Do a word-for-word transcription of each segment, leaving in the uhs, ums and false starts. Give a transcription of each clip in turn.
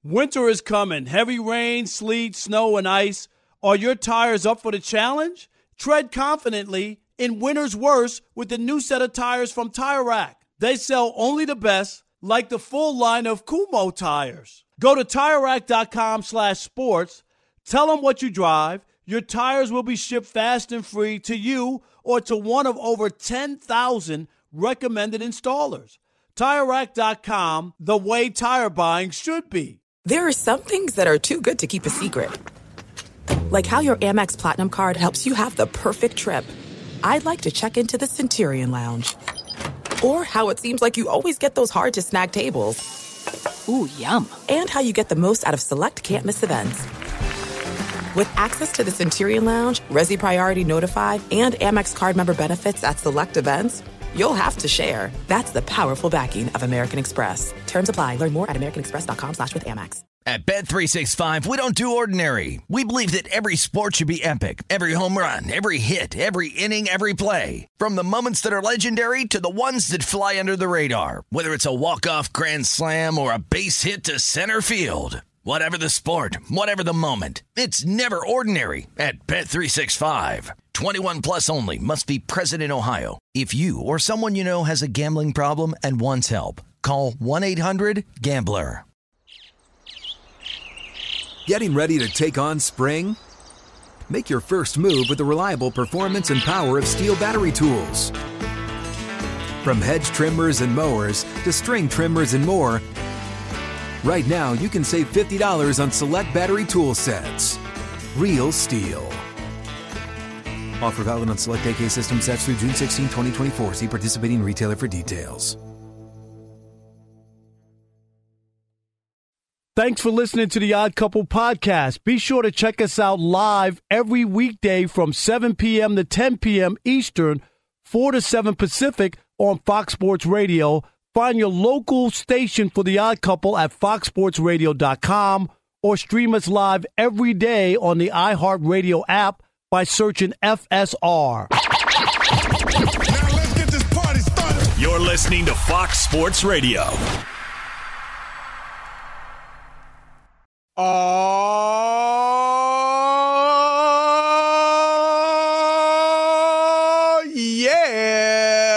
Winter is coming. Heavy rain, sleet, snow, and ice. Are your tires up for the challenge? Tread confidently in winter's worst with the new set of tires from Tire Rack. They sell only the best, like the full line of Kumho tires. Go to Tire Rack dot com slash sports. Tell them what you drive. Your tires will be shipped fast and free to you or to one of over ten thousand recommended installers. Tire Rack dot com, the way tire buying should be. There are some things that are too good to keep a secret. Like how your Amex Platinum card helps you have the perfect trip. I'd like to check into the Centurion Lounge. Or how it seems like you always get those hard-to-snag tables. Ooh, yum. And how you get the most out of select can't-miss events. With access to the Centurion Lounge, Resi Priority Notified, and Amex card member benefits at select events, you'll have to share. That's the powerful backing of American Express. Terms apply. Learn more at americanexpress.com slash with Amex. At Bet three sixty-five, we don't do ordinary. We believe that every sport should be epic. Every home run, every hit, every inning, every play. From the moments that are legendary to the ones that fly under the radar. Whether it's a walk-off grand slam or a base hit to center field. Whatever the sport, whatever the moment, it's never ordinary at Bet three sixty-five. twenty-one plus only. Must be present in Ohio. If you or someone you know has a gambling problem and wants help, call one eight hundred gambler. Getting ready to take on spring? Make your first move with the reliable performance and power of Steel battery tools. From hedge trimmers and mowers to string trimmers and more, right now you can save fifty dollars on select battery tool sets. Real Steel. Offer valid on select A K system sets through June sixteenth, twenty twenty-four. See participating retailer for details. Thanks for listening to the Odd Couple podcast. Be sure to check us out live every weekday from seven p.m. to ten p.m. Eastern, four to seven Pacific on Fox Sports Radio. Find your local station for the Odd Couple at fox sports radio dot com or stream us live every day on the iHeartRadio app by searching F S R. Now let's get this party started. You're listening to Fox Sports Radio. Oh, yeah.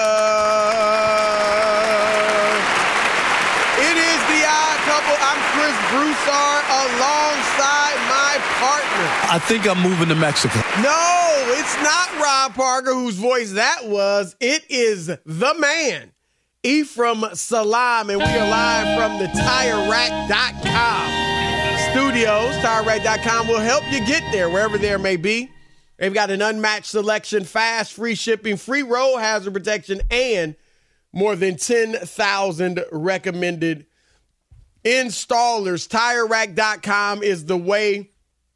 It is the Odd Couple. I'm Chris Broussard alongside my partner. I think I'm moving to Mexico. No, it's not Rob Parker, whose voice that was. It is the man, Ephraim Salaam, and we are live from the tire rack dot com studios. tire rack dot com will help you get there, wherever there may be. They've got an unmatched selection, fast, free shipping, free road hazard protection, and more than ten thousand recommended installers. tire rack dot com is the way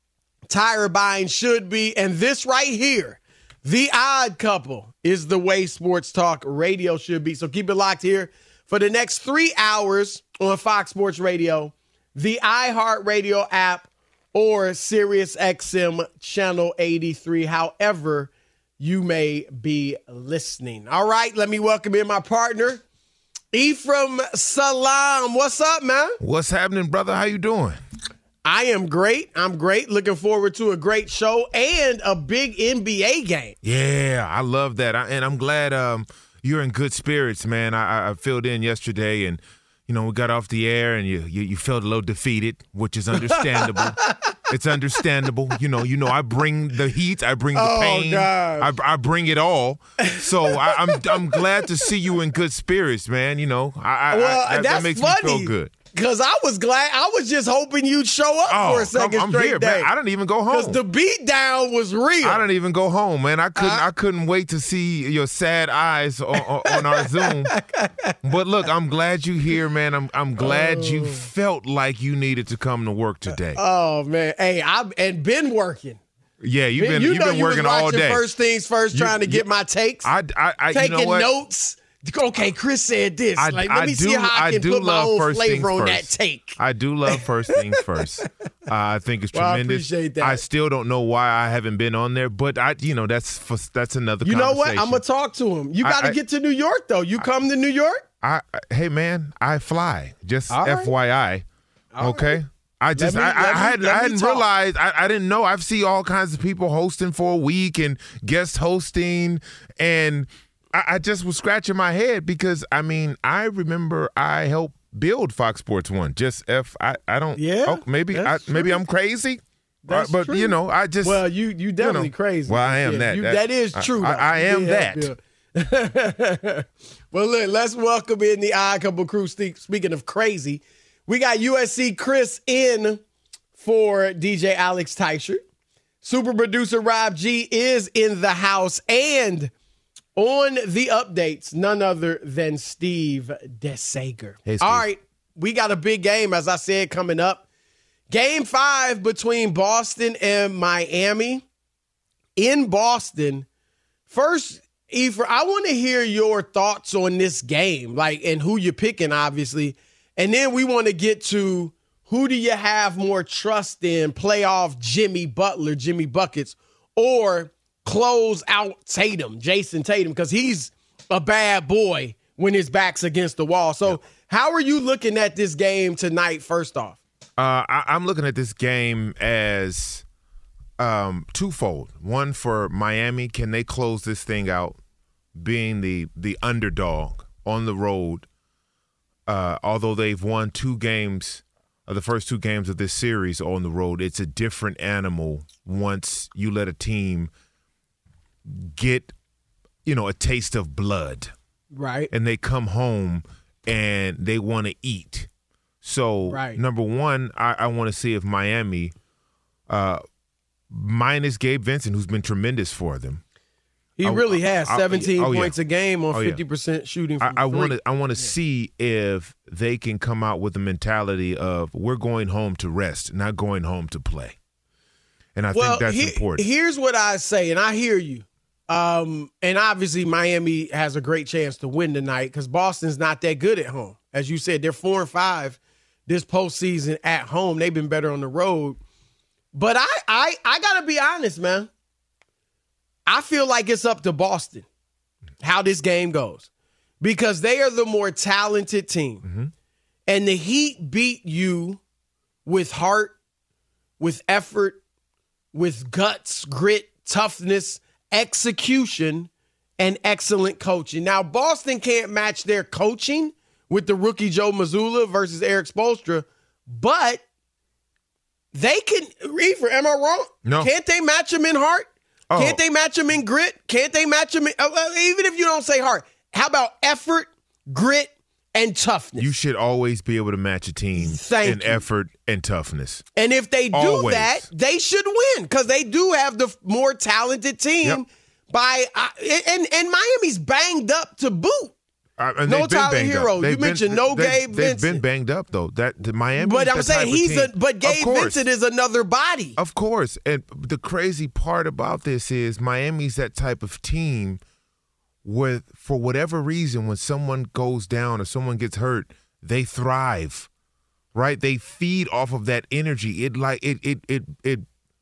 tire buying should be. And this right here, The Odd Couple, is the way sports talk radio should be. So keep it locked here for the next three hours on Fox Sports Radio, the iHeartRadio app, or Sirius X M Channel eighty-three, however you may be listening. All right, let me welcome in my partner, Ephraim Salaam. What's up, man? What's happening, brother? How you doing? I am great. I'm great. Looking forward to a great show and a big N B A game. Yeah, I love that. I, and I'm glad um, you're in good spirits, man. I, I filled in yesterday, and, you know, we got off the air, and you you, you felt a little defeated, which is understandable. It's understandable. You know, you know. I bring the heat. I bring the Oh, pain. gosh. I, I bring it all. So I, I'm I'm glad to see you in good spirits, man. You know, I, I, Well, I that, that's that makes funny. me feel good. Because I was glad. I was just hoping you'd show up Oh, for a second I'm, I'm straight here, day. man. I didn't even go home. Because the beat down was real. I didn't even go home, man. I couldn't. Uh, I couldn't wait to see your sad eyes on, on our Zoom. But look, I'm glad you're here, man. I'm I'm glad you felt like you needed to come to work today. Oh, man. Hey, I've and been working. Yeah, you've Man, been you you've know been you working was all watching day. First Things First, You- trying to you- get my takes. I I, I taking you know what? notes. Okay, Chris said this. I, like, let I me do, see how I, I can do put my love own first things flavor on first. that take. I do love first things first. Uh, I think it's Well, I tremendous. appreciate that. I still don't know why I haven't been on there, but I, you know, that's for, that's another. You know what? conversation. I'm gonna talk to him. You I- got to I- get to New York though. You come to New York? I, I hey man, I fly. Just All right. F Y I. All okay. Right. I just me, I, I, me, hadn't I hadn't talk. realized I, I didn't know. I've seen all kinds of people hosting for a week and guest hosting, and I, I just was scratching my head because I mean I remember I helped build Fox Sports One. Just if I, I don't yeah oh, maybe I, maybe I'm crazy. That's uh, but true. you know I just well you you definitely you know, crazy. Well, I am yeah, that. You, that. That is true. I, I, I am that. Well, look, let's welcome in the Odd Couple crew. Speaking of crazy, we got U S C Chris in for D J Alex Teicher. Super producer Rob G is in the house. And on the updates, none other than Steve DeSager. Hey, Steve. All right, we got a big game, as I said, coming up. Game five between Boston and Miami in Boston. First, Ephraim, I want to hear your thoughts on this game, like, and who you're picking, obviously. And then we want to get to who do you have more trust in, playoff Jimmy Butler, Jimmy Buckets, or close out Tatum, Jason Tatum, because he's a bad boy when his back's against the wall. So yep. How are you looking at this game tonight, first off? Uh, I, I'm looking at this game as um, twofold. One for Miami, can they close this thing out, being the the underdog on the road? Uh, although they've won two games, uh, the first two games of this series on the road, it's a different animal once you let a team get, you know, a taste of blood, right? And they come home and they want to eat. So, right. number one, I, I want to see if Miami, uh, minus Gabe Vincent, who's been tremendous for them. He I, really has I, seventeen I, oh, points yeah. a game on oh, fifty percent yeah. shooting from I, I three. want to I want to yeah. see if they can come out with the mentality of we're going home to rest, not going home to play. And I well, think that's he, important. Here's what I say, and I hear you. Um, and obviously Miami has a great chance to win tonight because Boston's not that good at home. As you said, they're four and five this postseason at home. They've been better on the road. But I I I gotta be honest, man. I feel like it's up to Boston how this game goes because they are the more talented team. Mm-hmm. And the Heat beat you with heart, with effort, with guts, grit, toughness, execution, and excellent coaching. Now, Boston can't match their coaching with the rookie Joe Mazzulla versus Eric Spoelstra, but they can, Reefer, am I wrong? No. Can't they match them in heart? Oh. Can't they match them in grit? Can't they match them in, uh, even if you don't say heart, how about effort, grit, and toughness? You should always be able to match a team Thank in you. effort and toughness. And if they do Always. that, they should win because they do have the more talented team. Yep. By uh, and and Miami's banged up to boot. Uh, and No they've been Tyler banged up. Hero. You They've mentioned no they, Gabe They've Vincent. been banged up though. That the Miami. But I'm is that saying type of he's team. a. But Gabe Of course. Vincent is another body. Of course. And the crazy part about this is Miami's that type of team where, for whatever reason, when someone goes down or someone gets hurt, they thrive, right? They feed off of that energy. It like it it it it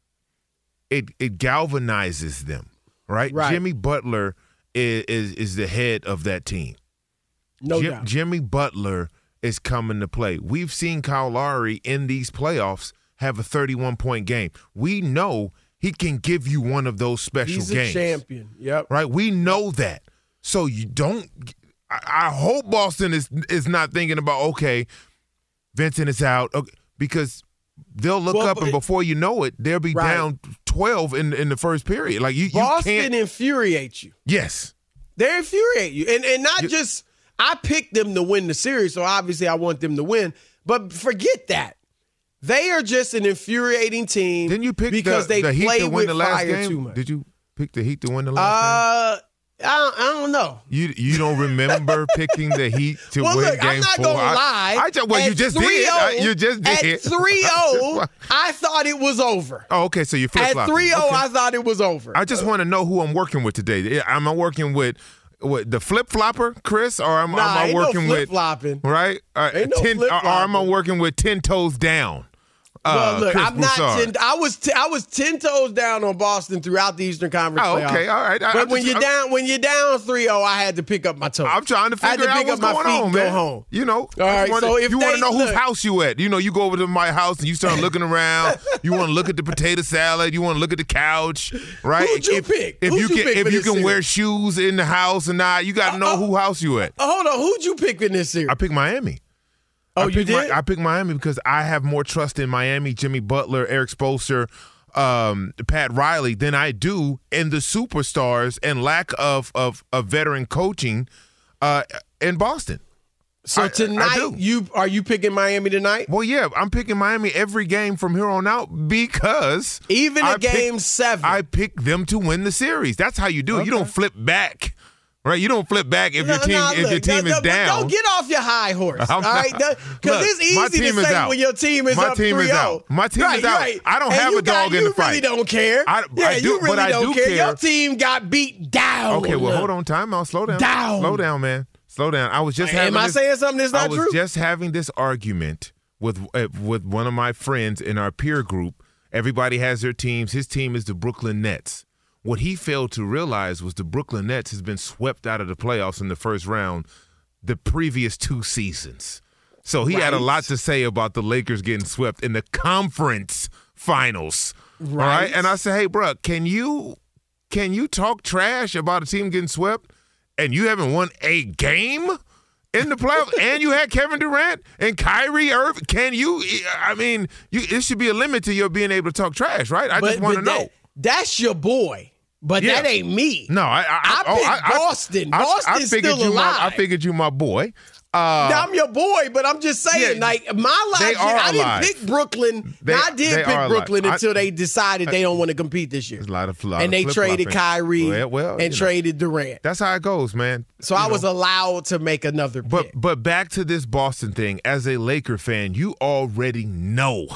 it, it galvanizes them, right? Right. Jimmy Butler is, is is the head of that team. No Jim, doubt. Jimmy Butler is coming to play. We've seen Kyle Lowry in these playoffs have a thirty-one point game. We know he can give you one of those special He's games. a champion. Yep. Right? We know that. So you don't I, I hope Boston is is not thinking about, okay, Vincent is out, okay, because they'll look Well, up and before you know it, they'll be Right. down twelve in in the first period. Like you, Boston you can't infuriates you. Yes. They infuriate you. And and not You- just I picked them to win the series, so obviously I want them to win. But forget that. They are just an infuriating team. Didn't you pick because the, they the Heat play to win with the last fire game? too much. Did you pick the Heat to win the last game? Uh, I don't, I don't know. You you don't remember picking the Heat to Well, win look, game I'm not four? gonna I- lie. I, just well, you At just did. three oh I- You just did. At three oh, I thought it was over. Oh, okay. So you flip At flopping. three oh, Okay. I thought it was over. I just want to know who I'm working with today. Am I working with what, the flip flopper, Chris, or am, Nah, am I ain't working no with flip-flopping. right? Uh, Ain't no ten, or, or am I flip-flopping. working with ten toes down? Well, look, Chris I'm not. Broussard. Ten, I was. T- I was ten toes down on Boston throughout the Eastern Conference. Oh, playoffs. okay, all right. I, But I when just, you're I'm, down, when you're down three oh, I had to pick up my toes. I'm trying to I had figure to out pick what's up my going feet on, and man. go home. You know, All right. wanna, So if you want they- to know whose look- house you at? You know, you go over to my house and you start looking around. You want to look at the potato salad. You want to look at the couch, right? Who'd you if, pick? If Who'd you you can, pick if for you this can wear series? shoes in the house or not, you got to know Uh, who house you at. Oh, hold on. Who'd you pick in this series? I picked Miami. Oh, I you picked did? Mi- I picked Miami because I have more trust in Miami, Jimmy Butler, Eric Spoelstra, um, Pat Riley than I do in the superstars and lack of of, of veteran coaching uh, in Boston. so I- I tonight, do. you are you picking Miami tonight? Well, yeah, I'm picking Miami every game from here on out because Even I a game pick- seven. I pick them to win the series. That's how you do it. You don't flip back, right? You don't flip back if your No, team no, if look, your team no, is no, down. Don't get off your high horse. I'm all right, not- because Look, it's my easy team to is say out. when your team is My up team is three oh. out. My team right, is out. Right. I don't And have you a dog got, in you the fight. really don't care. I- yeah, I do, you really but I don't do care. care. Your team got beat down. Okay, well, hold on, time out. Slow down. Down. Slow down, man. Slow down. I was just Am having I this, saying something that's not I was true? just having this argument with uh, with one of my friends in our peer group. Everybody has their teams. His team is the Brooklyn Nets. What he failed to realize was the Brooklyn Nets has been swept out of the playoffs in the first round the previous two seasons. So he had a Right. lot to say about the Lakers getting swept in the conference finals. All Right. right. And I said, hey, bro, can you can you talk trash about a team getting swept and you haven't won a game in the playoffs and you had Kevin Durant and Kyrie Irving? Can you I mean, you it should be a limit to your being able to talk trash, right? I but, just want to but know. that, that's your boy, but Yeah. that ain't me. No, I I, I oh, picked Boston. I, I, I Boston's figured still you alive. My, I figured you my boy. Uh, Now, I'm your boy, but I'm just saying, Yeah, like, my they logic, are I didn't alive. pick Brooklyn. They- Now, I did they pick are alive. Brooklyn I- until they decided they don't want to compete this year. There's a lot of, lot and of they traded flip-flopping. Kyrie Well, well, and you know, traded Durant. that's how it goes, man. So You I know. was allowed to make another pick. But but back to this Boston thing. As a Laker fan, you already know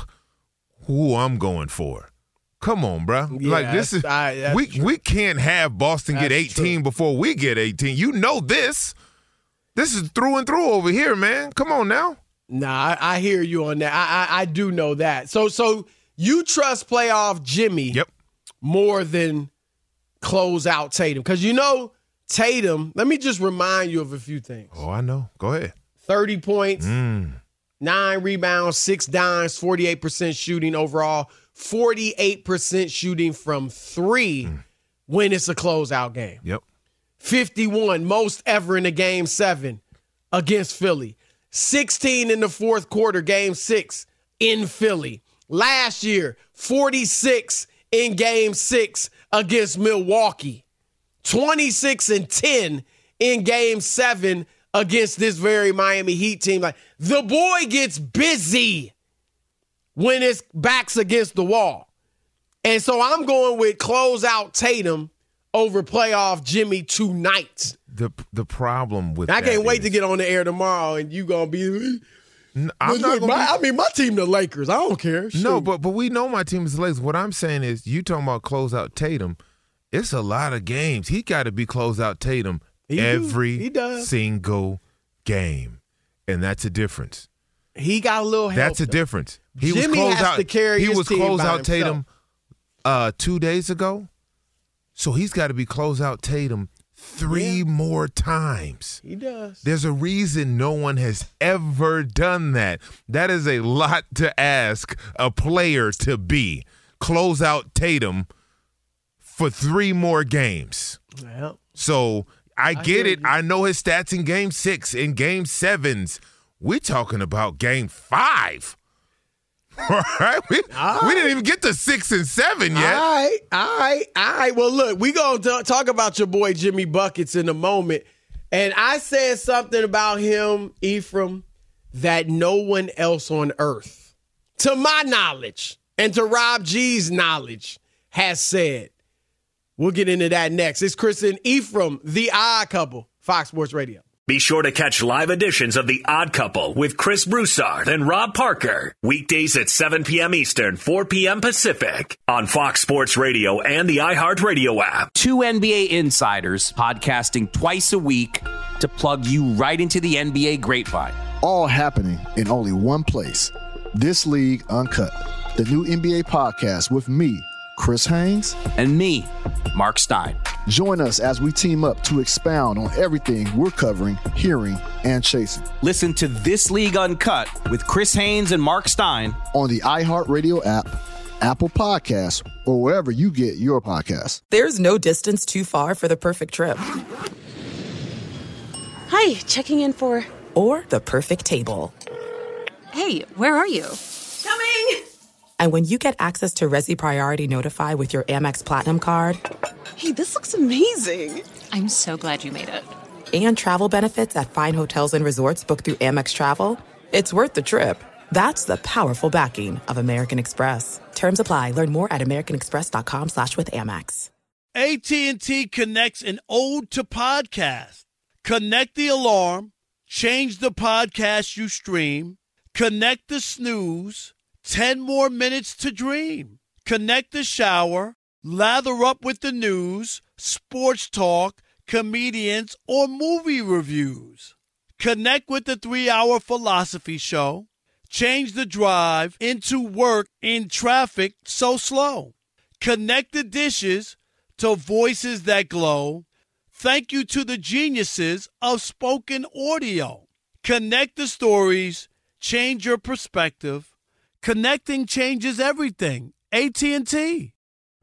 who I'm going for. Come on, bro. Yeah, like this is I- that's we true. we can't have Boston get That's eighteen true. before we get eighteen. You know this. This is through and through over here, man. Come on now. Nah, I, I hear you on that. I, I I do know that. So so you trust playoff Jimmy Yep. more than close out Tatum. Because you know, Tatum, let me just remind you of a few things. Oh, I know. Go ahead. thirty points, Mm. nine rebounds, six dimes, forty-eight percent shooting overall, forty-eight percent shooting from three Mm. when it's a closeout game. Yep. fifty-one, most ever in a game seven against Philly. sixteen in the fourth quarter, game six in Philly. Last year, forty-six in game six against Milwaukee. twenty-six and ten in game seven against this very Miami Heat team. Like, the boy gets busy when his back's against the wall. And so I'm going with closeout Tatum over playoff Jimmy tonight. The the problem with I that can't wait is- to get on the air tomorrow and you gonna be. N- I'm not Look, gonna my- be- I mean, my team, the Lakers. I don't care. No, Shoot. but but we know my team is the Lakers. What I'm saying is, you talking about close out Tatum. It's a lot of games. He got to be close out Tatum He do. every He does. single game, and that's a difference. he got a little help. That's a though. difference. He Jimmy was close has out. to carry he his was team close by out himself. Tatum uh, two days ago, so he's got to be close out Tatum three Yeah. more times. He does. There's a reason no one has ever done that. That is a lot to ask a player to be. Close out Tatum for three more games. Well, So I, hear get it. you. I know his stats in game six, in game sevens. We're talking about game five. All right? We, All we didn't even get to six and seven yet. all right, all right, all right. Well, look, we going to talk about your boy Jimmy Buckets in a moment. And I said something about him, Ephraim, that no one else on earth, to my knowledge and to Rob G's knowledge, has said. We'll get into that next. It's Chris and Ephraim, the Odd Couple, Fox Sports Radio. Be sure to catch live editions of The Odd Couple with Chris Broussard and Rob Parker. Weekdays at seven p.m. Eastern, four p.m. Pacific on Fox Sports Radio and the iHeartRadio app. Two N B A insiders podcasting twice a week to plug you right into the N B A grapevine. All happening in only one place. This League Uncut. the new N B A podcast with me, Chris Haynes, and me, Mark Stein. Join us as we team up to expound on everything we're covering, hearing, and chasing. Listen to This League Uncut with Chris Haynes and Mark Stein on the iHeartRadio app, Apple Podcasts, or wherever you get your podcasts. There's no distance too far for the perfect trip. Hi, checking in for... Or the perfect table. Hey, where are you? Coming! And when you get access to Resi Priority Notify with your Amex Platinum card... Hey, this looks amazing. I'm so glad you made it. And travel benefits at fine hotels and resorts booked through Amex Travel, it's worth the trip. That's the powerful backing of American Express. Terms apply. Learn more at americanexpress.com slash with Amex. A T and T connects an ode to podcast. Connect the alarm. Change the podcast you stream. Connect the snooze. Ten more minutes to dream. Connect the shower. Lather up with the news, sports talk, comedians, or movie reviews. Connect with the three-hour philosophy show. Change the drive into work in traffic so slow. Connect the dishes to voices that glow. Thank you to the geniuses of spoken audio. Connect the stories. Change your perspective. Connecting changes everything. A T and T.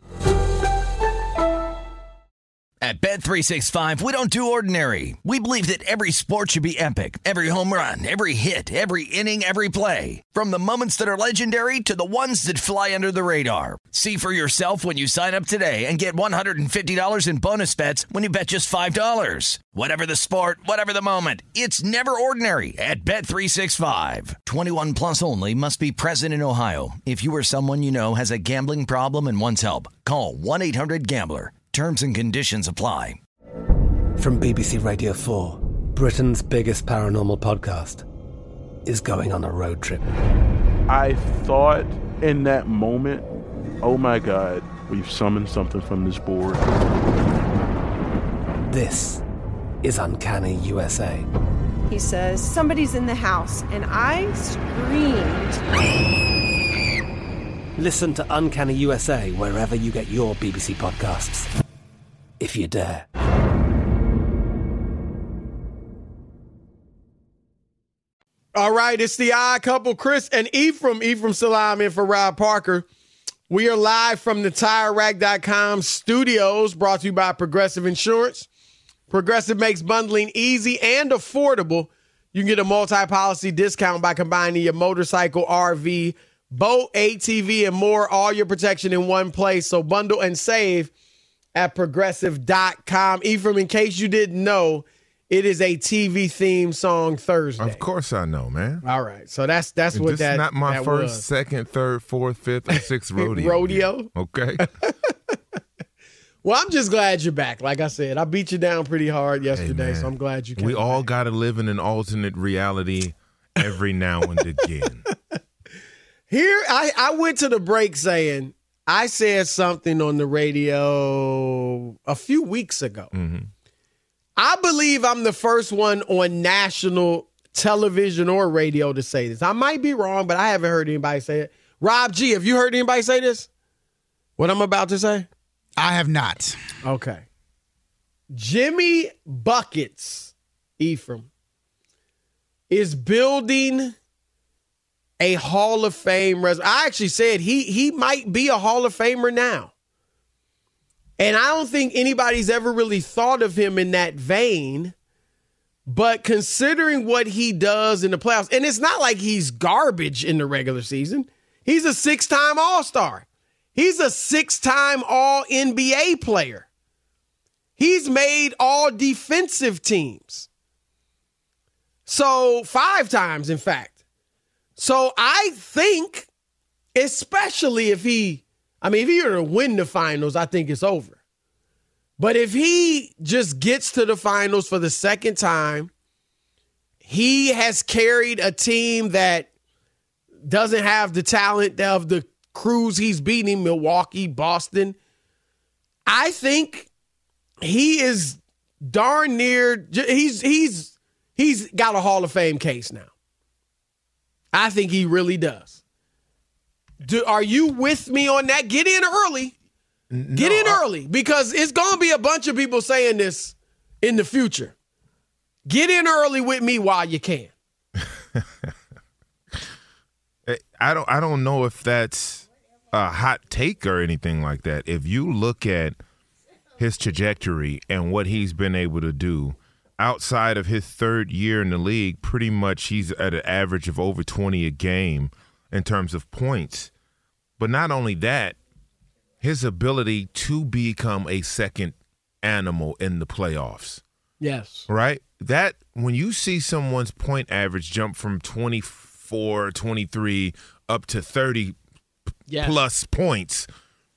At Bet three sixty-five, we don't do ordinary. We believe that every sport should be epic. Every home run, every hit, every inning, every play. From the moments that are legendary to the ones that fly under the radar. See for yourself when you sign up today and get one hundred fifty dollars in bonus bets when you bet just five dollars. Whatever the sport, whatever the moment, it's never ordinary at Bet three sixty-five. twenty-one plus only. Must be present in Ohio. If you or someone you know has a gambling problem and wants help, call one eight hundred gambler. Terms and conditions apply. From B B C Radio four, Britain's biggest paranormal podcast is going on a road trip. I thought in that moment, oh my God, we've summoned something from this board. This is Uncanny U S A. He says, somebody's in the house, and I screamed. Listen to Uncanny U S A wherever you get your B B C podcasts, if you dare. All right, it's the odd couple, Chris and Ephraim. Ephraim Salam in for Rob Parker. We are live from the Tire Rack dot com studios, brought to you by Progressive Insurance. Progressive makes bundling easy and affordable. You can get a multi-policy discount by combining your motorcycle, R V, boat, A T V, and more, all your protection in one place. So bundle and save at progressive dot com. Ephraim, in case you didn't know, it is a T V theme song Thursday. Of course I know, man. All right. So that's that's and what this that is not my that first, was. second, third, fourth, fifth, or sixth rodeo. Rodeo? Okay. Well, I'm just glad you're back. Like I said, I beat you down pretty hard yesterday, hey, so I'm glad you came We all back. got to live in an alternate reality every now and again. Here, I, I went to the break saying, I said something on the radio a few weeks ago. Mm-hmm. I believe I'm the first one on national television or radio to say this. I might be wrong, but I haven't heard anybody say it. Rob G, have you heard anybody say this? What I'm about to say? I have not. Okay. Jimmy Buckets, Ephraim, is building a Hall of Fame resume. I actually said he he might be a Hall of Famer now. And I don't think anybody's ever really thought of him in that vein. But considering what he does in the playoffs, and it's not like he's garbage in the regular season. He's a six-time All-Star. He's a six-time All-N B A player. He's made all defensive teams. So five times, in fact. So I think, especially if he, I mean, if he were to win the finals, I think it's over. But if he just gets to the finals for the second time, he has carried a team that doesn't have the talent of the crews he's beating, Milwaukee, Boston. I think he is darn near, he's he's he's got a Hall of Fame case now. I think he really does. Do, are you with me on that? Get in early. No, Get in I, early because it's going to be a bunch of people saying this in the future. Get in early with me while you can. I don't I don't know if that's a hot take or anything like that. If you look at his trajectory and what he's been able to do outside of his third year in the league, pretty much he's at an average of over twenty a game in terms of points. But not only that, his ability to become a second animal in the playoffs. Yes. Right? That when you see someone's point average jump from twenty-four, twenty-three up to thirty yes. plus points,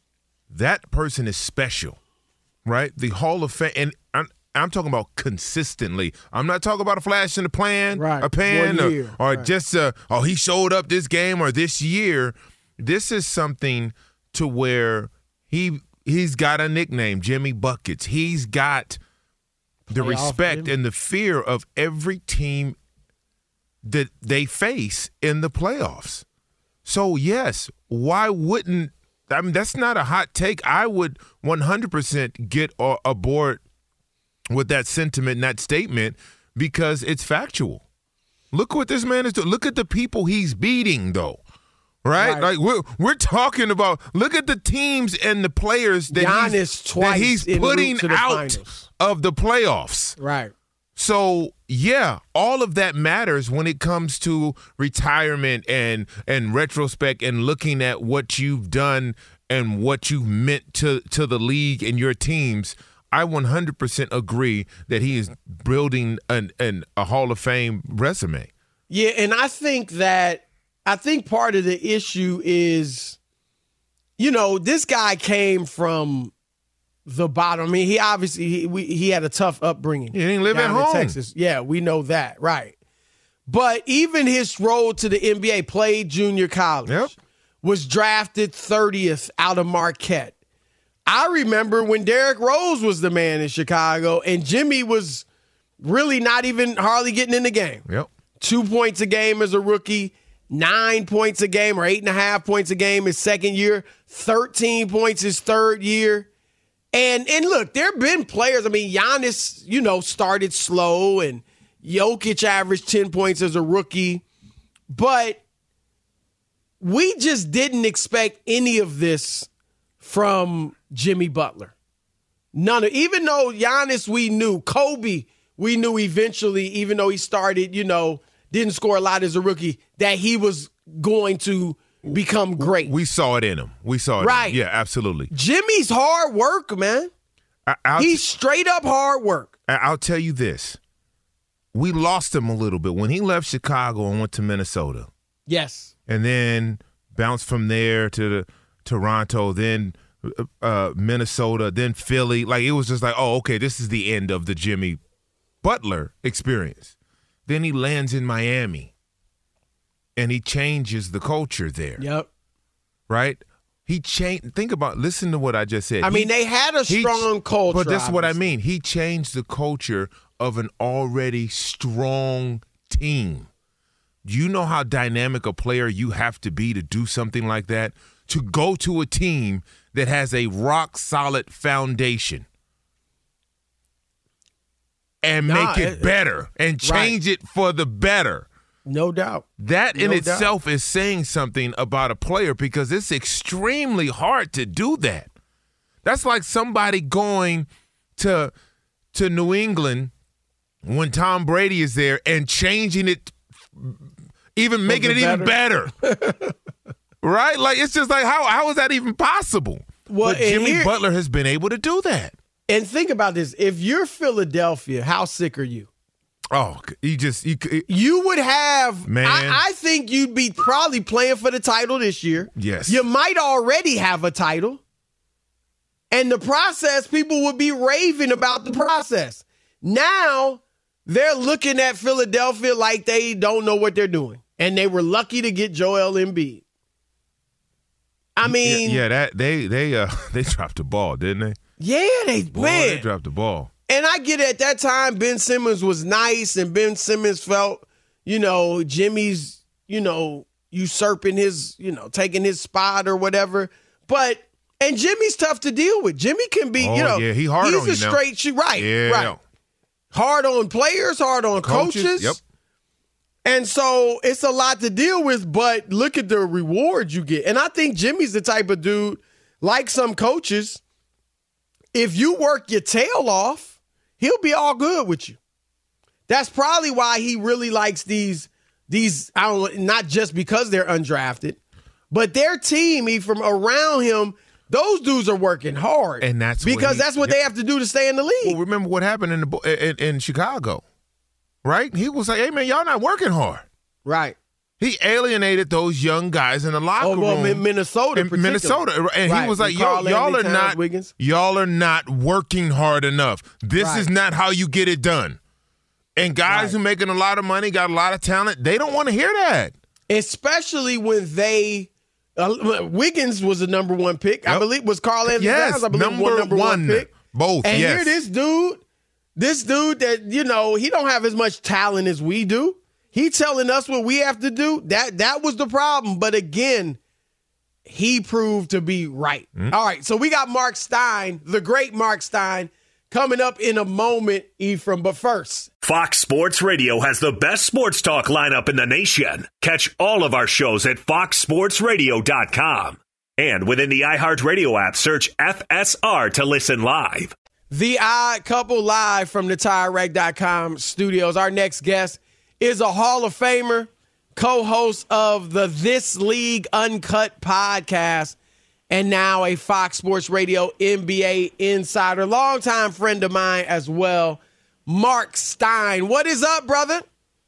that person is special. Right? The Hall of Fame, and I'm, I'm talking about consistently. I'm not talking about a flash in the plan, right. a pan, or, or right. just, uh, oh, he showed up this game or this year. This is something to where he he's got a nickname, Jimmy Buckets. He's got the respect and the fear of every team that they face in the playoffs. So, yes, why wouldn't – I mean, that's not a hot take. I would one hundred percent get uh, aboard with that sentiment and that statement because it's factual. Look what this man is doing. Look at the people he's beating, though. Right? right? Like we're we're talking about look at the teams and the players that Giannis he's, twice that he's putting out finals. Of the playoffs. Right. So, yeah, all of that matters when it comes to retirement and and retrospect and looking at what you've done and what you've meant to, to the league and your teams. I one hundred percent agree that he is building an, an a Hall of Fame resume. Yeah, and I think that I think part of the issue is, you know, this guy came from the bottom. I mean, he obviously he, we, he had a tough upbringing. He didn't live at home. In Texas. Yeah, we know that, right? But even his road to the N B A, played junior college, yep. was drafted thirtieth out of Marquette. I remember when Derrick Rose was the man in Chicago, and Jimmy was really not even hardly getting in the game. Yep. Two points a game as a rookie. Nine points a game or eight and a half points a game his second year, thirteen points his third year. And and look, there have been players. I mean, Giannis, you know, started slow and Jokic averaged ten points as a rookie. But we just didn't expect any of this from Jimmy Butler. None of even though Giannis we knew, Kobe we knew eventually, even though he started, you know, didn't score a lot as a rookie, that he was going to become great. We saw it in him. We saw it right. in him. Yeah, absolutely. Jimmy's hard work, man. I, I'll He's straight up hard work. I'll tell you this. We lost him a little bit when he left Chicago and went to Minnesota. Yes. And then bounced from there to the, Toronto, then uh, Minnesota, then Philly. Like, it was just like, oh, okay, this is the end of the Jimmy Butler experience. Then he lands in Miami, and he changes the culture there. Yep. Right? He changed. Think about. Listen to what I just said. I he, mean, they had a strong he, culture. But this is what I obviously. mean. He changed the culture of an already strong team. Do you know how dynamic a player you have to be to do something like that? To go to a team that has a rock solid foundation. And nah, make it, it better and change right. it for the better. No doubt. That in no itself doubt. is saying something about a player because it's extremely hard to do that. That's like somebody going to to New England when Tom Brady is there and changing it, even making it even better. Right? Like, it's just like, how how is that even possible? Well, but Jimmy here, Butler has been able to do that. And think about this. If you're Philadelphia, how sick are you? Oh, you just you, you would have. Man, I, I think you'd be probably playing for the title this year. Yes, you might already have a title, and the process, people would be raving about the process. Now they're looking at Philadelphia like they don't know what they're doing, and they were lucky to get Joel Embiid. I mean, yeah, yeah that they they uh they dropped the ball, didn't they? Yeah, they Boy, man. they dropped the ball. And I get it, at that time, Ben Simmons was nice, and Ben Simmons felt, you know, Jimmy's, you know, usurping his, you know, taking his spot or whatever. But and Jimmy's tough to deal with. Jimmy can be, oh, you know, yeah, he hard he's on a you now. straight shoot, right? Yeah. Right. Hard on players, hard on coaches. Coaches, yep. And so it's a lot to deal with, but look at the rewards you get. And I think Jimmy's the type of dude, like some coaches, if you work your tail off, he'll be all good with you. That's probably why he really likes these, these I don't not just because they're undrafted, but their team, even from around him, those dudes are working hard. And that's because he, that's what yep. they have to do to stay in the league. Well, remember what happened in, the, in, in Chicago. Right? He was like, hey, man, y'all not working hard. Right. He alienated those young guys in the locker oh, well, room. in Minnesota, in Minnesota. And right. he was like, With yo, Carl y'all Anthony are Towns not Wiggins. y'all are not working hard enough. This Right. is not how you get it done. And guys Right. who making a lot of money, got a lot of talent, they don't want to hear that. Especially when they uh, Wiggins was the number one pick. Yep. I believe was Carl Anthony Yes, Towns, I believe number one number one, one. pick. Both, and yes. here this dude, this dude that, you know, he don't have as much talent as we do. He telling us what we have to do. That that was the problem. But again, he proved to be right. Mm. All right, so we got Mark Stein, the great Mark Stein, coming up in a moment, Ephraim. But first, Fox Sports Radio has the best sports talk lineup in the nation. Catch all of our shows at fox sports radio dot com. And within the iHeartRadio app, search F S R to listen live. The Odd Couple live from the tire rack dot com studios. Our next guest is a Hall of Famer, co-host of the This League Uncut podcast, and now a Fox Sports Radio N B A insider, longtime friend of mine as well, Mark Stein. What is up, brother?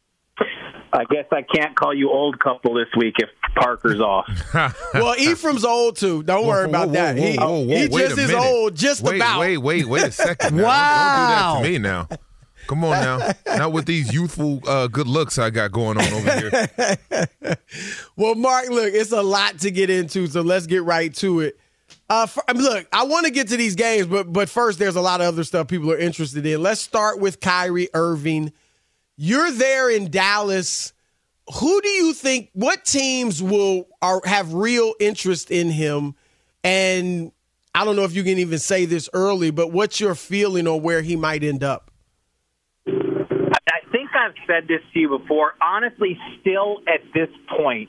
I guess I can't call you old couple this week if Parker's off. Well, Ephraim's old too. Don't worry whoa, about whoa, that. Whoa, he whoa, whoa, he wait just a is minute. old, just wait, about. Wait, wait, wait a second. Now. Wow. Don't, don't do that to me now. Come on now. Not with these youthful uh, good looks I got going on over here. Well, Mark, look, it's a lot to get into, so let's get right to it. Uh, for, I mean, look, I want to get to these games, but but first, there's a lot of other stuff people are interested in. Let's start with Kyrie Irving. You're there in Dallas. Who do you think, what teams will are, have real interest in him? And I don't know if you can even say this early, but what's your feeling on where he might end up? I think I've said this to you before. Honestly, still at this point,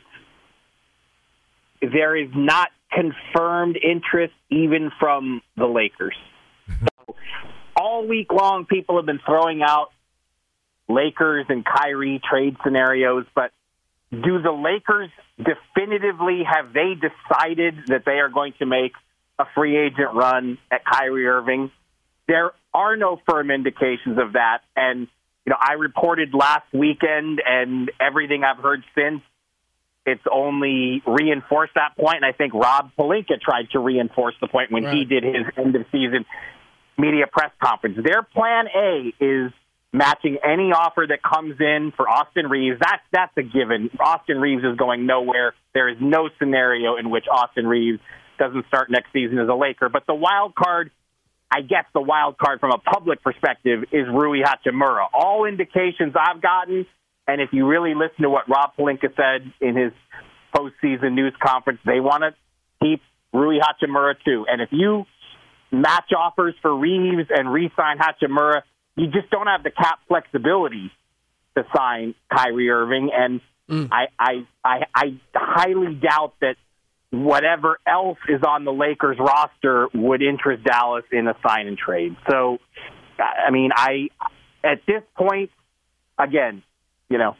there is not confirmed interest even from the Lakers. So, all week long, people have been throwing out Lakers and Kyrie trade scenarios, but do the Lakers definitively, have they decided that they are going to make a free agent run at Kyrie Irving? There are no firm indications of that, and you know, I reported last weekend, and everything I've heard since, it's only reinforced that point, and I think Rob Pelinka tried to reinforce the point when right. he did his end-of-season media press conference. Their plan A is matching any offer that comes in for Austin Reeves. That's, that's a given. Austin Reeves is going nowhere. There is no scenario in which Austin Reeves doesn't start next season as a Laker. But the wild card, I guess the wild card from a public perspective, is Rui Hachimura. All indications I've gotten, and if you really listen to what Rob Pelinka said in his postseason news conference, they want to keep Rui Hachimura too. And if you match offers for Reeves and re-sign Hachimura, you just don't have the cap flexibility to sign Kyrie Irving. And mm. I, I, I, I highly doubt that whatever else is on the Lakers roster would interest Dallas in a sign and trade. So, I mean, I at this point, again, you know,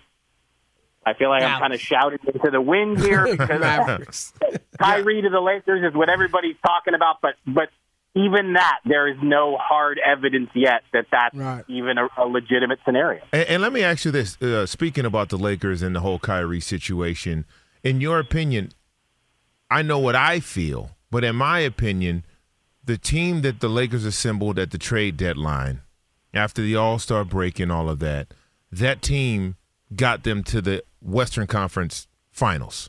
I feel like Dallas. I'm kind of shouting into the wind here because Kyrie to the Lakers is what everybody's talking about, but but even that, there is no hard evidence yet that that's right. even a, a legitimate scenario. And, and let me ask you this, uh, speaking about the Lakers and the whole Kyrie situation, in your opinion, I know what I feel, but in my opinion, the team that the Lakers assembled at the trade deadline, after the All-Star break and all of that, that team got them to the Western Conference Finals.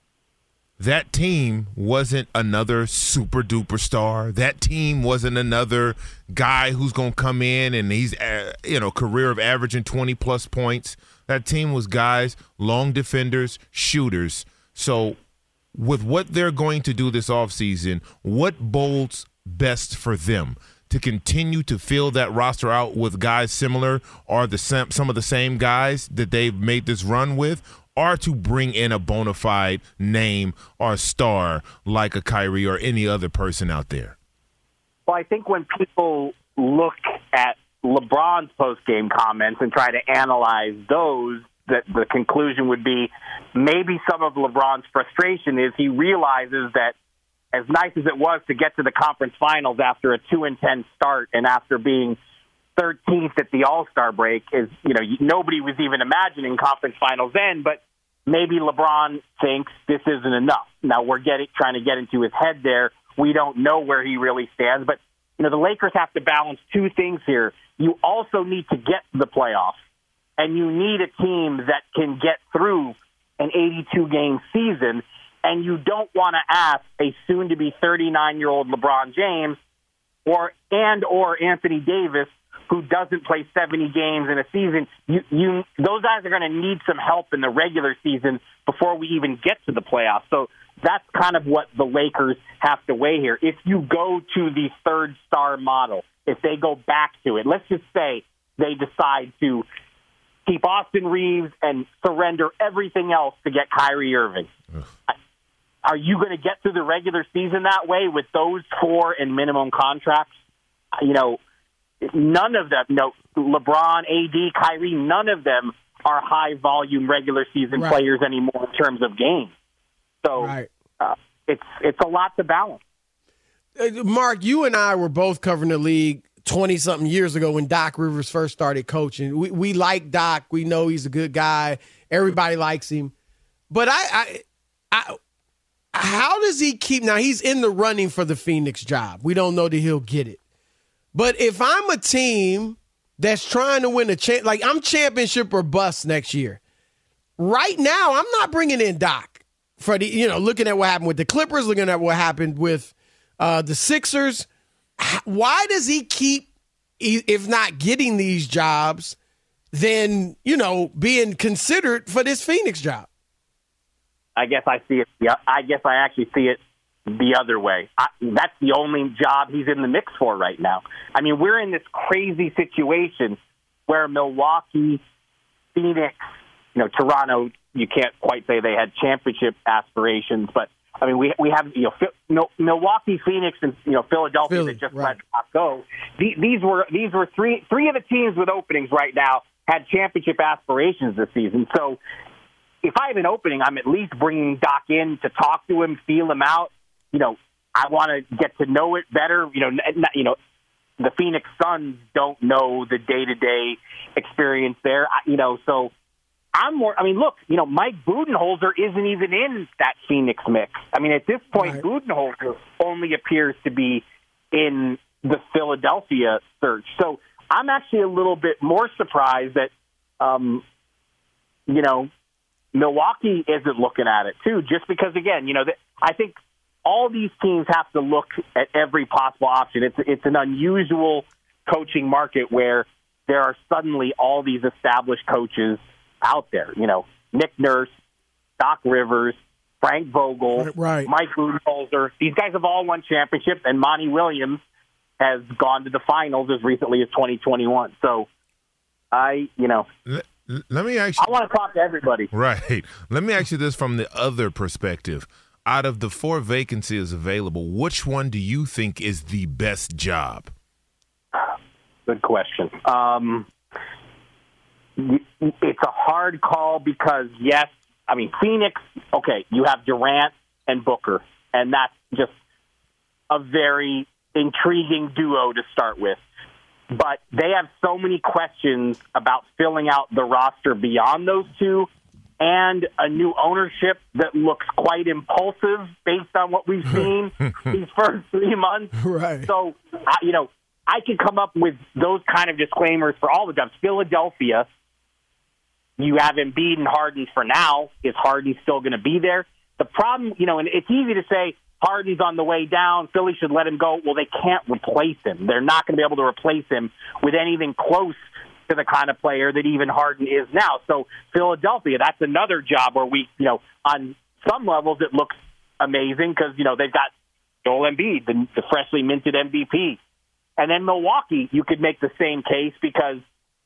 That team wasn't another super-duper star. That team wasn't another guy who's going to come in and he's, uh, you know, career of averaging twenty-plus points. That team was guys, long defenders, shooters. So with what they're going to do this offseason, what bodes best for them? To continue to fill that roster out with guys similar or the some of the same guys that they've made this run with, or to bring in a bona fide name or star like a Kyrie or any other person out there? Well, I think when people look at LeBron's post-game comments and try to analyze those, that the conclusion would be maybe some of LeBron's frustration is he realizes that as nice as it was to get to the conference finals after a two and ten start and after being thirteenth at the All-Star break, is, you know, nobody was even imagining conference finals then, but maybe LeBron thinks this isn't enough. Now we're getting trying to get into his head there. We don't know where he really stands, but you know, the Lakers have to balance two things here. You also need to get to the playoffs, and you need a team that can get through an eighty-two game season. And you don't want to ask a soon-to-be thirty-nine-year-old LeBron James or and or Anthony Davis, who doesn't play seventy games in a season. You, you, those guys are going to need some help in the regular season before we even get to the playoffs. So that's kind of what the Lakers have to weigh here. If you go to the third-star model, if they go back to it, let's just say they decide to keep Austin Reeves and surrender everything else to get Kyrie Irving. Ugh. Are you going to get through the regular season that way with those four in minimum contracts? You know, none of them, you know, LeBron, A D, Kyrie, none of them are high-volume regular season right. players anymore in terms of games. So right. uh, it's it's a lot to balance. Uh, Mark, you and I were both covering the league twenty-something years ago when Doc Rivers first started coaching. We, we like Doc. We know he's a good guy. Everybody likes him. But I, I, I how does he keep – now, he's in the running for the Phoenix job. We don't know that he'll get it. But if I'm a team that's trying to win a champ, like I'm championship or bust next year, right now I'm not bringing in Doc for the, you know, looking at what happened with the Clippers, looking at what happened with uh, the Sixers. Why does he keep, if not getting these jobs, then, you know, being considered for this Phoenix job? I guess I see it. Yeah, I guess I actually see it the other way. I, that's the only job he's in the mix for right now. I mean, we're in this crazy situation where Milwaukee, Phoenix, you know, Toronto, you can't quite say they had championship aspirations, but I mean, we we have, you know, Milwaukee, Phoenix, and, you know, Philadelphia Philly, that just right. let Doc go. These were these were three three of the teams with openings right now had championship aspirations this season. So if I have an opening, I'm at least bringing Doc in to talk to him, feel him out. You know, I want to get to know it better. You know, not, you know, the Phoenix Suns don't know the day-to-day experience there. I, you know, so I'm more. I mean, look, you know, Mike Budenholzer isn't even in that Phoenix mix. I mean, at this point, right. Budenholzer only appears to be in the Philadelphia search. So I'm actually a little bit more surprised that, um, you know, Milwaukee isn't looking at it too. Just because, again, you know, I think all these teams have to look at every possible option. It's it's an unusual coaching market where there are suddenly all these established coaches out there. You know, Nick Nurse, Doc Rivers, Frank Vogel, right. Mike Budenholzer. These guys have all won championships, and Monty Williams has gone to the finals as recently as twenty twenty-one. So, I, you know, let, let me ask you, I want to talk to everybody. Right. Let me ask you this from the other perspective. Out of the four vacancies available, which one do you think is the best job? Good question. Um, it's a hard call because, yes, I mean, Phoenix, okay, you have Durant and Booker, and that's just a very intriguing duo to start with. But they have so many questions about filling out the roster beyond those two, and a new ownership that looks quite impulsive based on what we've seen these first three months. Right. So, uh, you know, I could come up with those kind of disclaimers for all the jobs. Philadelphia, you have Embiid and Harden for now. Is Harden still going to be there? The problem, you know, and it's easy to say Harden's on the way down, Philly should let him go. Well, they can't replace him. They're not going to be able to replace him with anything close to the kind of player that even Harden is now. So Philadelphia, that's another job where we, you know, on some levels it looks amazing because, you know, they've got Joel Embiid, the, the freshly minted M V P. And then Milwaukee, you could make the same case because,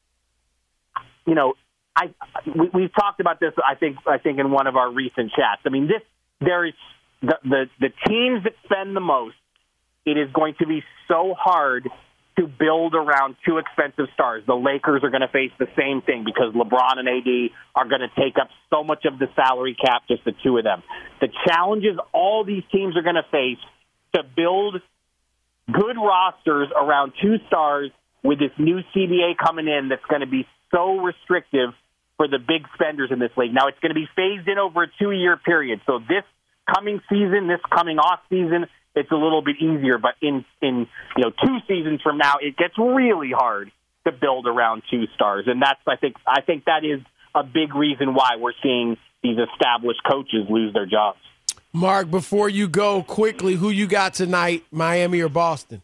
you know, I we, we've talked about this, I think, I think in one of our recent chats. I mean, this there is the, the, the teams that spend the most, it is going to be so hard to build around two expensive stars. The Lakers are going to face the same thing because LeBron and A D are going to take up so much of the salary cap, just the two of them. The challenges all these teams are going to face to build good rosters around two stars with this new C B A coming in that's going to be so restrictive for the big spenders in this league. Now, it's going to be phased in over a two-year period. So this coming season, this coming off season, it's a little bit easier, but in, in you know two seasons from now, it gets really hard to build around two stars, and that's I think I think that is a big reason why we're seeing these established coaches lose their jobs. Mark, before you go quickly, who you got tonight, Miami or Boston?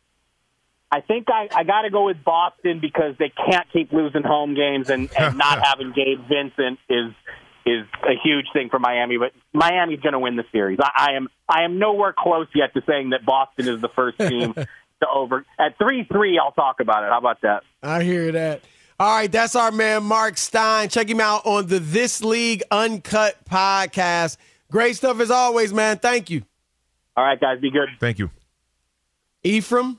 I think I, I got to go with Boston because they can't keep losing home games, and, and not having Gabe Vincent is is a huge thing for Miami, but Miami's going to win the series. I, I am I am nowhere close yet to saying that Boston is the first team to over. At three three, I'll talk about it. How about that? I hear that. All right, that's our man Mark Stein. Check him out on the This League Uncut podcast. Great stuff as always, man. Thank you. All right, guys, be good. Thank you. Ephraim,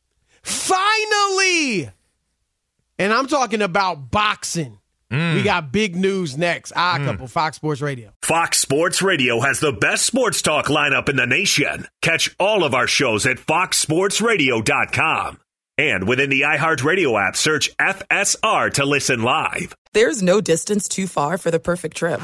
finally! And I'm talking about boxing. Mm. We got big news next. Odd Couple, mm. Fox Sports Radio. Fox Sports Radio has the best sports talk lineup in the nation. Catch all of our shows at fox sports radio dot com. And within the iHeartRadio app, search F S R to listen live. There's no distance too far for the perfect trip.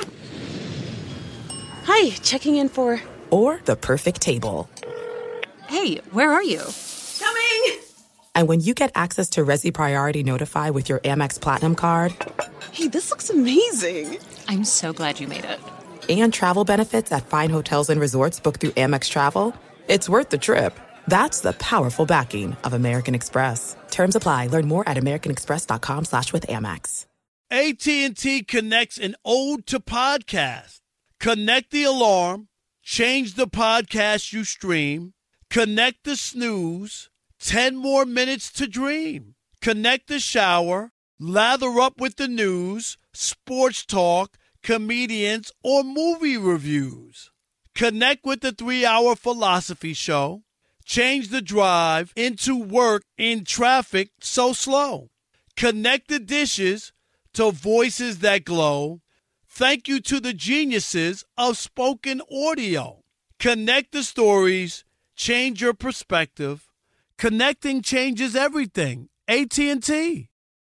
Hi, checking in for... Or the perfect table. Hey, where are you? Coming! And when you get access to Resi Priority Notify with your Amex Platinum card... Hey, this looks amazing. I'm so glad you made it. And travel benefits at fine hotels and resorts booked through Amex Travel, it's worth the trip. That's the powerful backing of American Express. Terms apply. Learn more at americanexpress.com slash with Amex. A T and T connects an ode to podcast. Connect the alarm. Change the podcast you stream. Connect the snooze. Ten more minutes to dream. Connect the shower. Lather up with the news, sports talk, comedians, or movie reviews. Connect with the three-hour philosophy show. Change the drive into work in traffic so slow. Connect the dishes to voices that glow. Thank you to the geniuses of spoken audio. Connect the stories. Change your perspective. Connecting changes everything. A T and T.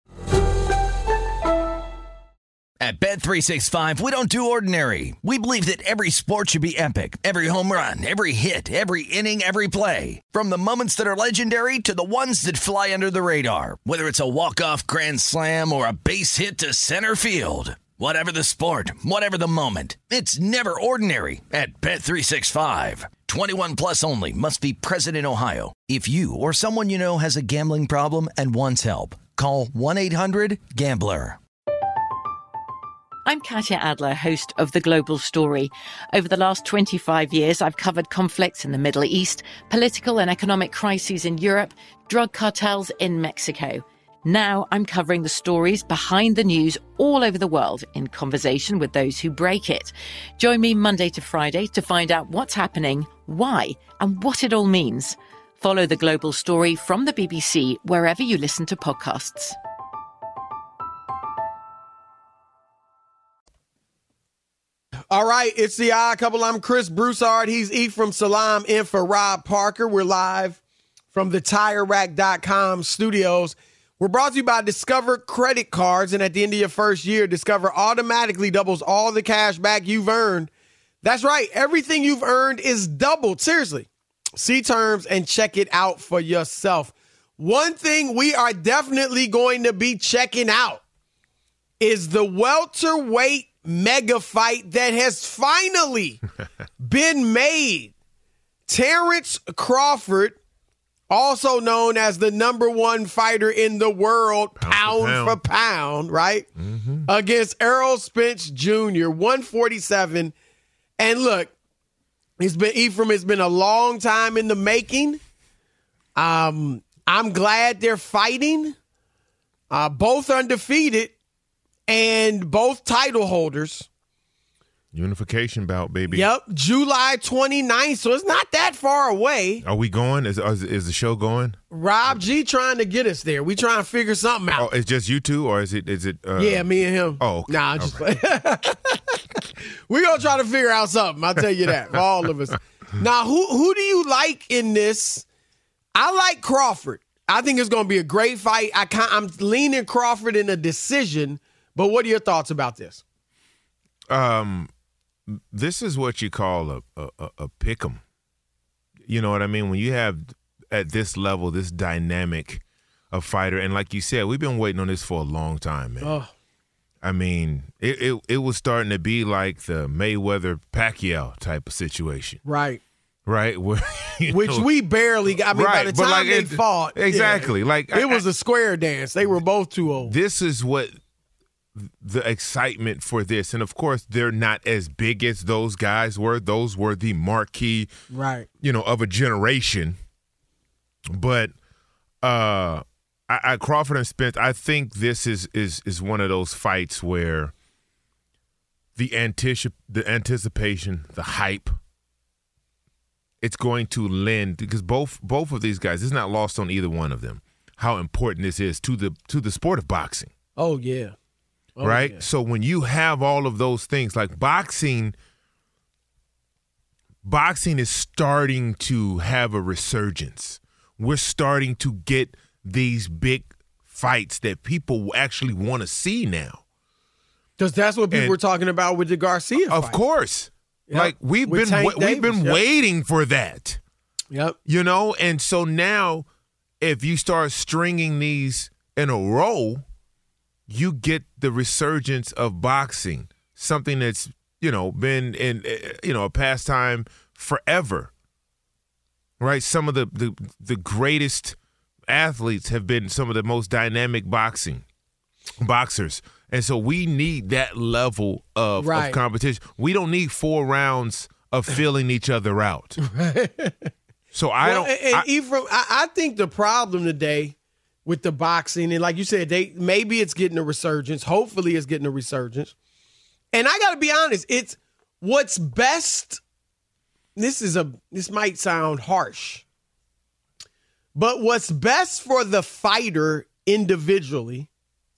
At Bet three sixty-five, we don't do ordinary. We believe that every sport should be epic. Every home run, every hit, every inning, every play. From the moments that are legendary to the ones that fly under the radar. Whether it's a walk-off grand slam or a base hit to center field. Whatever the sport, whatever the moment. It's never ordinary at Bet three sixty-five. twenty-one plus only. Must be present in Ohio. If you or someone you know has a gambling problem and wants help, call one eight hundred gambler. I'm Katya Adler, host of The Global Story. Over the last twenty-five years, I've covered conflicts in the Middle East, political and economic crises in Europe, drug cartels in Mexico. Now I'm covering the stories behind the news all over the world in conversation with those who break it. Join me Monday to Friday to find out what's happening, why, and what it all means. Follow The Global Story from the B B C wherever you listen to podcasts. All right, it's the Odd Couple. I'm Chris Broussard. He's Ephraim Salaam in for Rob Parker. We're live from the Tire Rack dot com studios. We're brought to you by Discover Credit Cards, and at the end of your first year, Discover automatically doubles all the cash back you've earned. That's right. Everything you've earned is doubled. Seriously. See terms and check it out for yourself. One thing we are definitely going to be checking out is the welterweight mega fight that has finally been made. Terrence Crawford also known as the number one fighter in the world, pound, Pound for for pound. pound, right? Mm-hmm. Against Errol Spence Junior, one forty-seven. And look, it's been Ephraim, it's been a long time in the making. Um, I'm glad they're fighting. Uh, both undefeated and both title holders. Unification bout, baby. Yep, July twenty-ninth, so it's not that far away. Are we going? Is, is is the show going? Rob G trying to get us there. We trying to figure something out. Oh, it's just you two, or is it? Is it? Uh, yeah, me and him. Oh, okay. Nah, I'm just All right. We're going to try to figure out something. I'll tell you that, for all of us. Now, who who do you like in this? I like Crawford. I think it's going to be a great fight. I can't, I'm leaning Crawford in a decision, but what are your thoughts about this? Um, this is what you call a a, a, a pick 'em. You know what I mean? When you have at this level, this dynamic of fighter, and like you said, we've been waiting on this for a long time, man. Oh. I mean, it, it it was starting to be like the Mayweather Pacquiao type of situation, Right. right? Where, you Which know, we barely got. I mean, by Right, the but time like they it- fought. exactly, yeah, like, it I- was a square dance. They were both too old. this is what the excitement for this, and of course, they're not as big as those guys were. Those were the marquee, Right. you know, of a generation. But uh, I, I Crawford and Spence, I think this is is is one of those fights where the anticip- the anticipation, the hype, it's going to lend, because both both of these guys, it's not lost on either one of them how important this is to the to the sport of boxing. Oh, yeah. Oh, right? yeah. So when you have all of those things, like boxing, boxing is starting to have a resurgence. We're starting to get these big fights that people actually want to see now. Because that's what people And- were talking about with the Garcia Of fight. course. Yep. Like we've With been Tank wa- we've been Davis, yep. waiting for that. Yep. You know, and so now if you start stringing these in a row, you get the resurgence of boxing, something that's, you know, been in, uh, you know, a pastime forever, right? Some of the, the, the greatest athletes have been some of the most dynamic boxing boxers. And so we need that level of, Right. of competition. We don't need four rounds of feeling each other out. So I Well, don't. And, and I- Ephraim, I, I think the problem today with the boxing, and like you said, they maybe it's getting a resurgence. Hopefully, it's getting a resurgence. And I got to be honest, it's what's best. This is a. This might sound harsh, but what's best for the fighter individually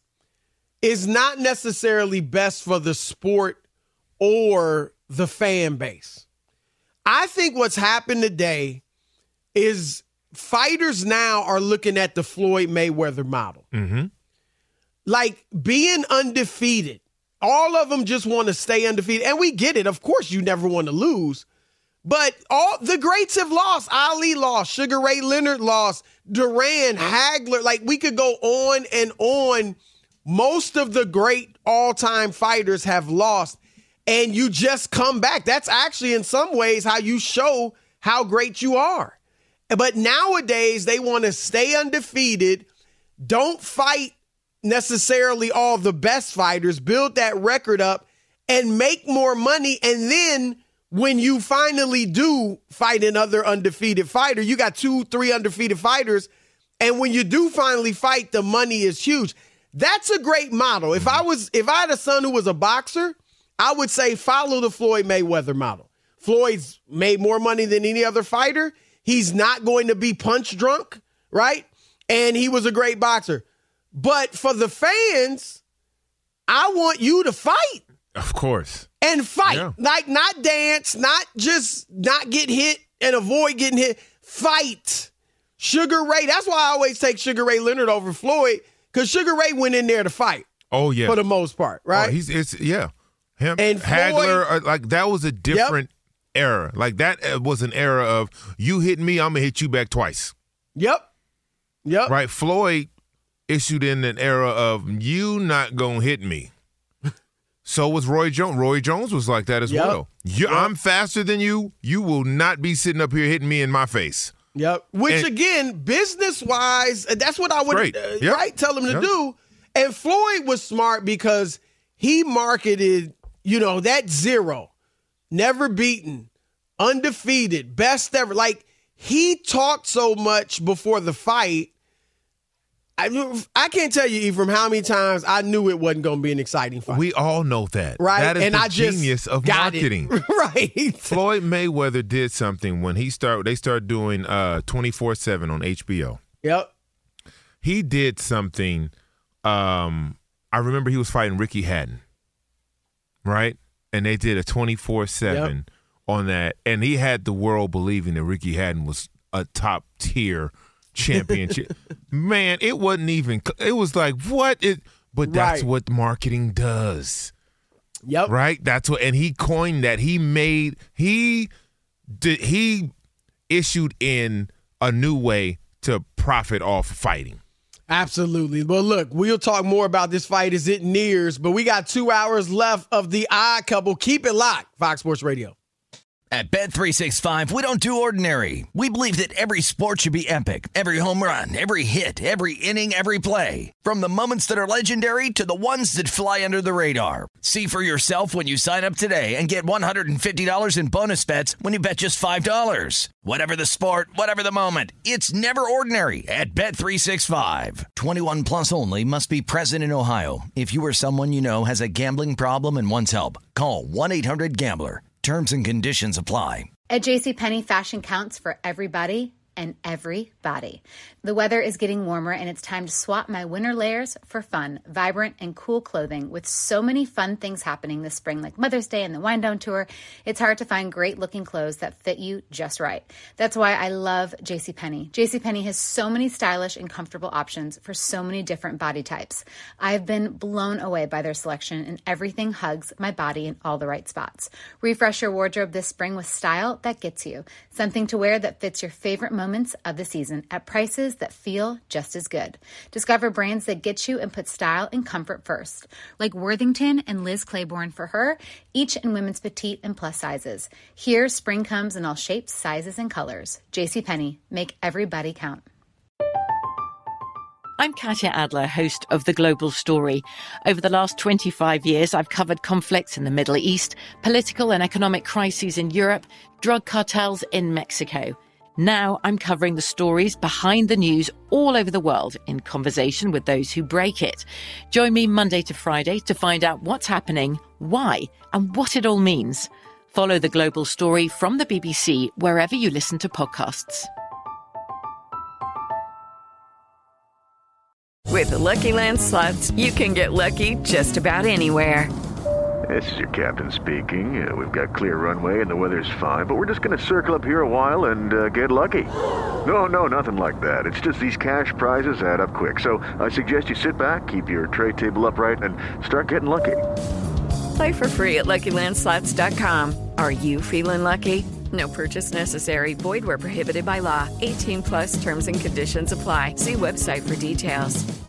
is not necessarily best for the sport or the fan base. I think what's happened today is fighters now are looking at the Floyd Mayweather model. Mm-hmm. Like being undefeated. All of them just want to stay undefeated. And we get it. Of course, you never want to lose. But all the greats have lost. Ali lost. Sugar Ray Leonard lost. Duran, Hagler. Like we could go on and on. Most of the great all-time fighters have lost. And you just come back. That's actually in some ways how you show how great you are. But nowadays, they want to stay undefeated, don't fight necessarily all the best fighters, build that record up, and make more money. And then when you finally do fight another undefeated fighter, you got two, three undefeated fighters. And when you do finally fight, the money is huge. That's a great model. If I was, if I had a son who was a boxer, I would say follow the Floyd Mayweather model. Floyd's made more money than any other fighter. He's not going to be punch drunk, right? And he was a great boxer. But for the fans, I want you to fight. Of course. And fight. Yeah. Like not dance, not just not get hit and avoid getting hit. Fight. Sugar Ray, that's why I always take Sugar Ray Leonard over Floyd, because Sugar Ray went in there to fight. Oh, yeah. For the most part, right? Oh, he's it's yeah. Him And Hagler, Floyd- uh, like that was a different era. Like that uh, was an era of you hit me, I'm gonna hit you back twice. Yep. Yep. Right. Floyd issued in an era of you not gonna hit me. So was Roy Jones. Roy Jones was like that as Yep. well. You, Yep. I'm faster than you. You will not be sitting up here hitting me in my face. Yep. Which, And- again, business-wise, that's what I would Great. uh, Yep. right tell him to Yep. do. And Floyd was smart because he marketed, you know, that zero, never beaten, undefeated, best ever. Like, he talked so much before the fight. I, I can't tell you, Ephraim, how many times I knew it wasn't going to be an exciting fight. We all know that. Right? That is And the I just genius of got it. marketing. Right. Floyd Mayweather did something when he started. They started doing uh, twenty-four seven on H B O. Yep. He did something. Um, I remember he was fighting Ricky Hatton, right? And they did a twenty-four seven on that, and he had the world believing that Ricky Hatton was a top tier championship. Man, it wasn't even. It was like what it. But that's Right. what marketing does. Yep. Right. That's what, and he coined that. He made he did he issued in a new way to profit off fighting. Absolutely. Well, look, we'll talk more about this fight as it nears, but we got two hours left of the Odd Couple. Keep it locked, Fox Sports Radio. At Bet three sixty-five, we don't do ordinary. We believe that every sport should be epic. Every home run, every hit, every inning, every play. From the moments that are legendary to the ones that fly under the radar. See for yourself when you sign up today and get one hundred fifty dollars in bonus bets when you bet just five dollars. Whatever the sport, whatever the moment, it's never ordinary at Bet three sixty-five. twenty-one plus only. Must be present in Ohio. If you or someone you know has a gambling problem and wants help, call one eight hundred gambler. Terms and conditions apply. At JCPenney, fashion counts for everybody and everybody. The weather is getting warmer and it's time to swap my winter layers for fun, vibrant, and cool clothing. With so many fun things happening this spring, like Mother's Day and the Wind Down Tour, it's hard to find great looking clothes that fit you just right. That's why I love JCPenney. JCPenney has so many stylish and comfortable options for so many different body types. I've been blown away by their selection, and everything hugs my body in all the right spots. Refresh your wardrobe this spring with style that gets you. Something to wear that fits your favorite moments of the season at prices that feel just as good. Discover brands that get you and put style and comfort first, like Worthington and Liz Claiborne for her, each in women's petite and plus sizes. Here, spring comes in all shapes, sizes, and colors. JCPenney, make everybody count. I'm Katya Adler, host of The Global Story. Over the last twenty-five years, I've covered conflicts in the Middle East, political and economic crises in Europe, drug cartels in Mexico. Now I'm covering the stories behind the news all over the world in conversation with those who break it. Join me Monday to Friday to find out what's happening, why, and what it all means. Follow The Global Story from the B B C wherever you listen to podcasts. With the Lucky Land Slots, you can get lucky just about anywhere. This is your captain speaking. Uh, we've got clear runway and the weather's fine, but we're just going to circle up here a while and uh, get lucky. No, no, nothing like that. It's just these cash prizes add up quick. So I suggest you sit back, keep your tray table upright, and start getting lucky. Play for free at Lucky Land Slots dot com. Are you feeling lucky? No purchase necessary. Void where prohibited by law. eighteen plus terms and conditions apply. See website for details.